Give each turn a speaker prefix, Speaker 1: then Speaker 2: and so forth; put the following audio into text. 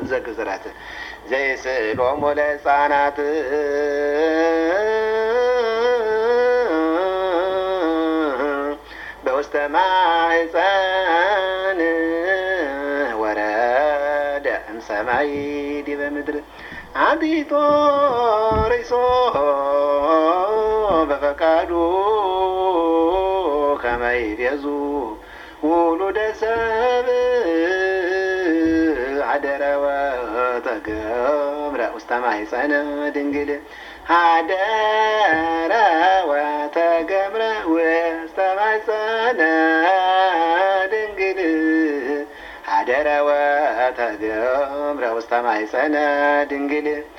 Speaker 1: ዘግዝረት ዘይስእሎሙ ለሕፃናት በውስተ ማኅፀን ወረደ እምሰማይ ዲበ ምድር አብጦ ርእሶ በፈቃዱ ከመ ይቤዙ ውሉደ ሰብእ ሀደረ ወተገብረ ውስተ ማኅፀነ ድንግል ሀደረ ወተገብረ ውስተ ማኅፀነ ድንግል ሀደረ ወተገብረ ውስተ ማኅፀነ ድንግል